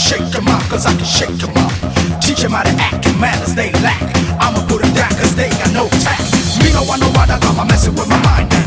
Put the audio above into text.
shake 'em up, cause I can shake 'em up. Teach 'em how to act and manners they lack. I'ma put 'em down cause they got no tact. Me no want nobody, got my messing with my mind.